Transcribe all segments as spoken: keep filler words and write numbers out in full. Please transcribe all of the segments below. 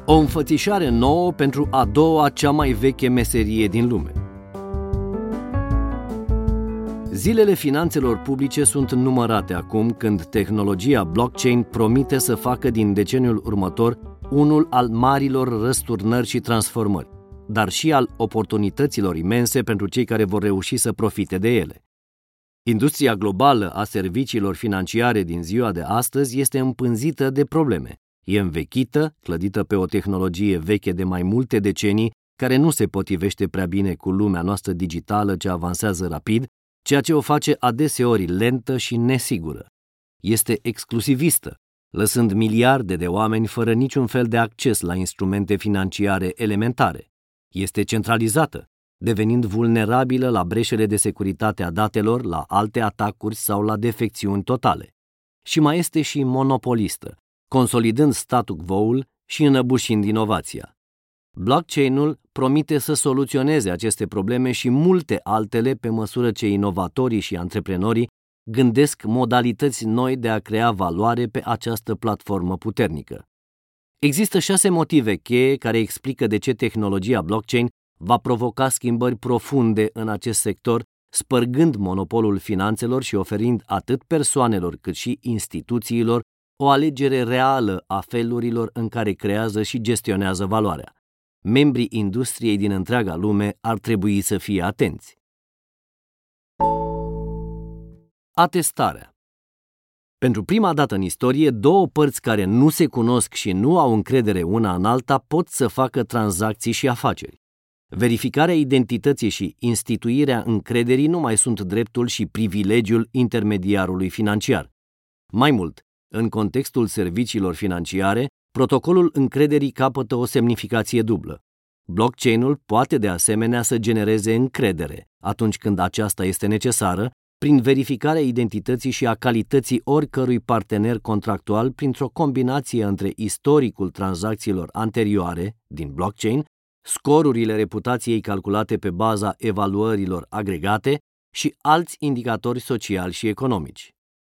O înfățișare nouă pentru a doua cea mai veche meserie din lume. Zilele finanțelor publice sunt numărate acum când tehnologia blockchain promite să facă din deceniul următor unul al marilor răsturnări și transformări, dar și al oportunităților imense pentru cei care vor reuși să profite de ele. Industria globală a serviciilor financiare din ziua de astăzi este împânzită de probleme. E învechită, clădită pe o tehnologie veche de mai multe decenii, care nu se potrivește prea bine cu lumea noastră digitală ce avansează rapid, ceea ce o face adeseori lentă și nesigură. Este exclusivistă, lăsând miliarde de oameni fără niciun fel de acces la instrumente financiare elementare. Este centralizată, devenind vulnerabilă la breșele de securitate a datelor, la alte atacuri sau la defecțiuni totale. Și mai este și monopolistă, consolidând statu quo-ul și înăbușind inovația. Blockchain-ul promite să soluționeze aceste probleme și multe altele pe măsură ce inovatorii și antreprenorii gândesc modalități noi de a crea valoare pe această platformă puternică. Există șase motive cheie care explică de ce tehnologia blockchain va provoca schimbări profunde în acest sector, spărgând monopolul finanțelor și oferind atât persoanelor cât și instituțiilor o alegere reală a felurilor în care creează și gestionează valoarea. Membrii industriei din întreaga lume ar trebui să fie atenți. Atestarea. Pentru prima dată în istorie, două părți care nu se cunosc și nu au încredere una în alta pot să facă tranzacții și afaceri. Verificarea identității și instituirea încrederii nu mai sunt dreptul și privilegiul intermediarului financiar. Mai mult, în contextul serviciilor financiare, protocolul încrederii capătă o semnificație dublă. Blockchain-ul poate de asemenea să genereze încredere atunci când aceasta este necesară, prin verificarea identității și a calității oricărui partener contractual printr-o combinație între istoricul tranzacțiilor anterioare din blockchain, scorurile reputației calculate pe baza evaluărilor agregate și alți indicatori sociali și economici.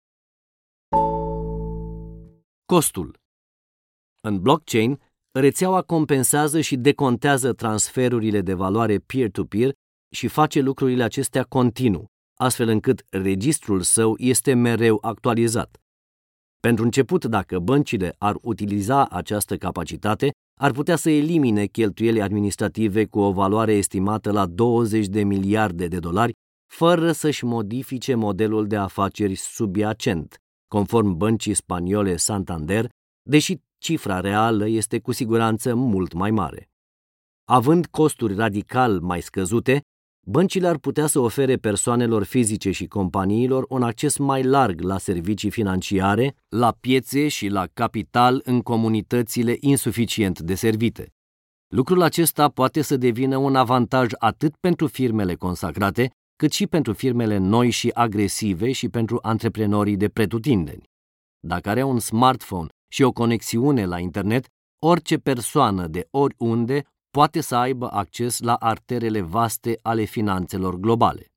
Costul. În blockchain, rețeaua compensează și decontează transferurile de valoare peer-to-peer și face lucrurile acestea continuu, astfel încât registrul său este mereu actualizat. Pentru început, dacă băncile ar utiliza această capacitate, ar putea să elimine cheltuieli administrative cu o valoare estimată la douăzeci de miliarde de dolari, fără să-și modifice modelul de afaceri subiacent, conform băncii spaniole Santander, deși cifra reală este cu siguranță mult mai mare. Având costuri radical mai scăzute, băncile ar putea să ofere persoanelor fizice și companiilor un acces mai larg la servicii financiare, la piețe și la capital în comunitățile insuficient deservite. Lucrul acesta poate să devină un avantaj atât pentru firmele consacrate, cât și pentru firmele noi și agresive și pentru antreprenorii de pretutindeni. Dacă are un smartphone și o conexiune la internet, orice persoană de oriunde poate să aibă acces la arterele vaste ale finanțelor globale.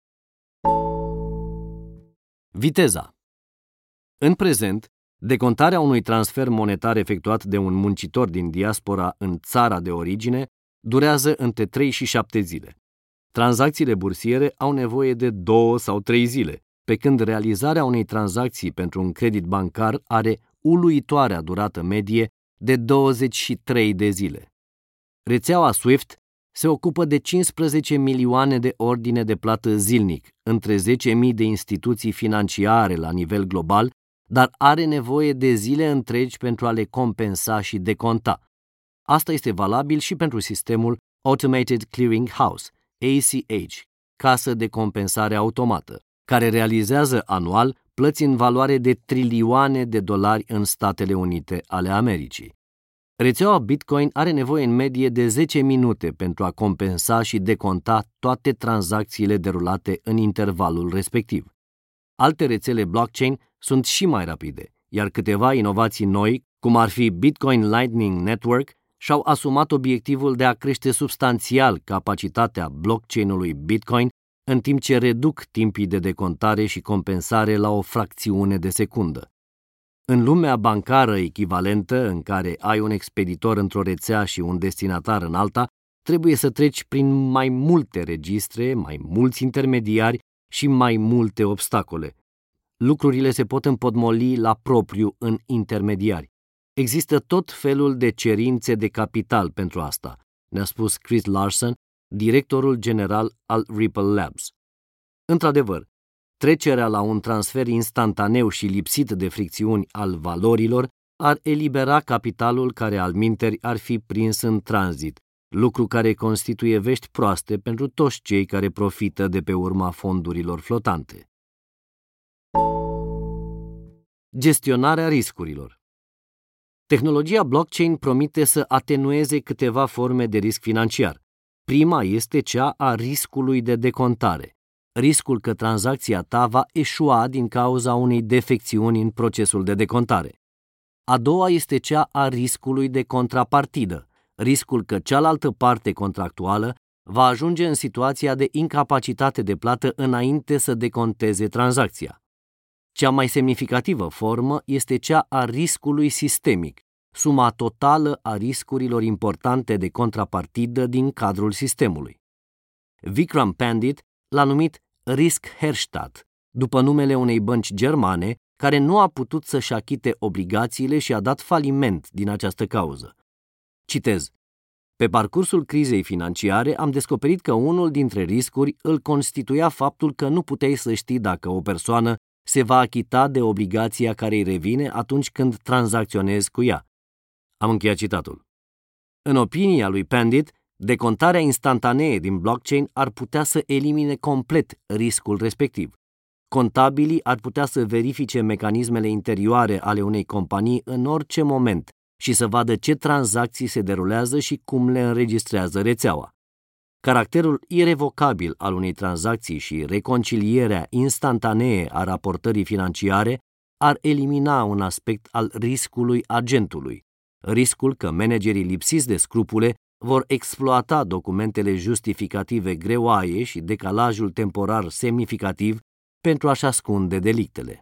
Viteza. În prezent, decontarea unui transfer monetar efectuat de un muncitor din diaspora în țara de origine durează între trei și șapte zile. Tranzacțiile bursiere au nevoie de două sau trei zile, pe când realizarea unei tranzacții pentru un credit bancar are uluitoarea durată medie de douăzeci și trei de zile. Rețeaua SWIFT se ocupă de cincisprezece milioane de ordine de plată zilnic, între zece mii de instituții financiare la nivel global, dar are nevoie de zile întregi pentru a le compensa și deconta. Asta este valabil și pentru sistemul Automated Clearing House, A C H, casă de compensare automată, care realizează anual plăți în valoare de trilioane de dolari în Statele Unite ale Americii. Rețeaua Bitcoin are nevoie în medie de zece minute pentru a compensa și deconta toate tranzacțiile derulate în intervalul respectiv. Alte rețele blockchain sunt și mai rapide, iar câteva inovații noi, cum ar fi Bitcoin Lightning Network, și-au asumat obiectivul de a crește substanțial capacitatea blockchain-ului Bitcoin, în timp ce reduc timpii de decontare și compensare la o fracțiune de secundă. În lumea bancară echivalentă, în care ai un expeditor într-o rețea și un destinatar în alta, trebuie să treci prin mai multe registre, mai mulți intermediari și mai multe obstacole. Lucrurile se pot împotmoli la propriu în intermediari. Există tot felul de cerințe de capital pentru asta, ne-a spus Chris Larson, directorul general al Ripple Labs. Într-adevăr, trecerea la un transfer instantaneu și lipsit de fricțiuni al valorilor ar elibera capitalul care alminteri ar fi prins în tranzit, lucru care constituie vești proaste pentru toți cei care profită de pe urma fondurilor flotante. Gestionarea riscurilor. Tehnologia blockchain promite să atenueze câteva forme de risc financiar. Prima este cea a riscului de decontare, riscul că tranzacția ta va eșua din cauza unei defecțiuni în procesul de decontare. A doua este cea a riscului de contrapartidă, riscul că cealaltă parte contractuală va ajunge în situația de incapacitate de plată înainte să deconteze tranzacția. Cea mai semnificativă formă este cea a riscului sistemic, suma totală a riscurilor importante de contrapartidă din cadrul sistemului. Vikram Pandit l-a numit Risk Herstatt, după numele unei bănci germane care nu a putut să-și achite obligațiile și a dat faliment din această cauză. Citez: pe parcursul crizei financiare am descoperit că unul dintre riscuri îl constituia faptul că nu puteai să știi dacă o persoană se va achita de obligația care îi revine atunci când tranzacționezi cu ea. Am încheiat citatul. În opinia lui Pandit, decontarea instantanee din blockchain ar putea să elimine complet riscul respectiv. Contabilii ar putea să verifice mecanismele interioare ale unei companii în orice moment și să vadă ce tranzacții se derulează și cum le înregistrează rețeaua. Caracterul irevocabil al unei tranzacții și reconcilierea instantanee a raportării financiare ar elimina un aspect al riscului agentului, riscul că managerii lipsiți de scrupule vor exploata documentele justificative greoaie și decalajul temporar semnificativ pentru a-și ascunde delictele.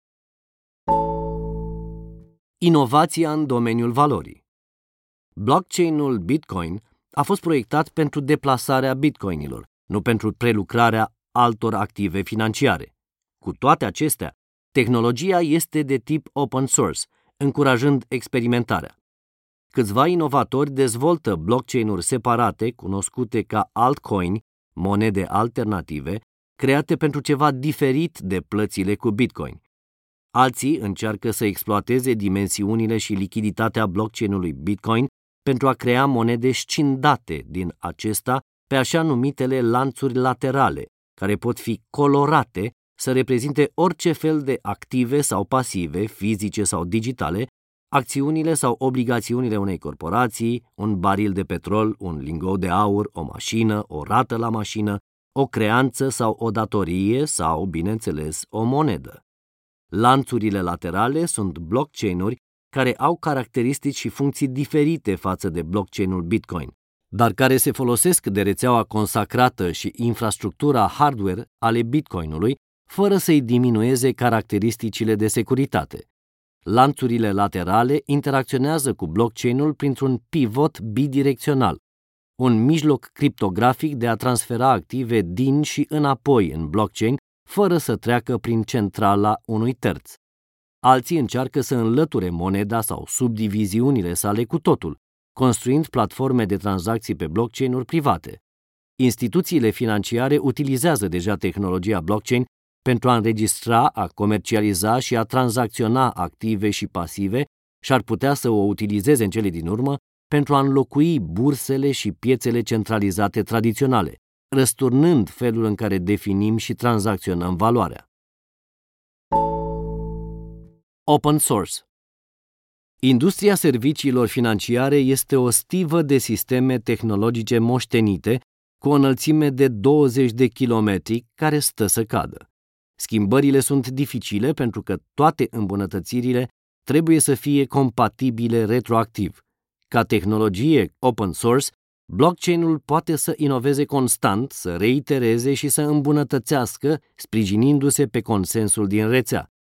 Inovația în domeniul valorii. Blockchain-ul Bitcoin a fost proiectat pentru deplasarea bitcoinilor, nu pentru prelucrarea altor active financiare. Cu toate acestea, tehnologia este de tip open source, încurajând experimentarea. Câțiva inovatori dezvoltă blockchain-uri separate, cunoscute ca altcoin, monede alternative, create pentru ceva diferit de plățile cu Bitcoin. Alții încearcă să exploateze dimensiunile și lichiditatea blockchain-ului Bitcoin pentru a crea monede scindate din acesta pe așa numitele lanțuri laterale, care pot fi colorate să reprezinte orice fel de active sau pasive, fizice sau digitale, acțiunile sau obligațiunile unei corporații, un baril de petrol, un lingou de aur, o mașină, o rată la mașină, o creanță sau o datorie sau, bineînțeles, o monedă. Lanțurile laterale sunt blockchain-uri care au caracteristici și funcții diferite față de blockchain-ul Bitcoin, dar care se folosesc de rețeaua consacrată și infrastructura hardware ale Bitcoinului, fără să-i diminueze caracteristicile de securitate. Lanțurile laterale interacționează cu blockchain-ul printr-un pivot bidirecțional, un mijloc criptografic de a transfera active din și înapoi în blockchain, fără să treacă prin centrala unui terț. Alții încearcă să înlăture moneda sau subdiviziunile sale cu totul, construind platforme de tranzacții pe blockchain-uri private. Instituțiile financiare utilizează deja tehnologia blockchain pentru a înregistra, a comercializa și a tranzacționa active și pasive și ar putea să o utilizeze în cele din urmă pentru a înlocui bursele și piețele centralizate tradiționale, răsturnând felul în care definim și tranzacționăm valoarea. Open source. Industria serviciilor financiare este o stivă de sisteme tehnologice moștenite cu o înălțime de douăzeci de kilometri care stă să cadă. Schimbările sunt dificile pentru că toate îmbunătățirile trebuie să fie compatibile retroactiv. Ca tehnologie open source, blockchain-ul poate să inoveze constant, să reitereze și să îmbunătățească, sprijinindu-se pe consensul din rețea,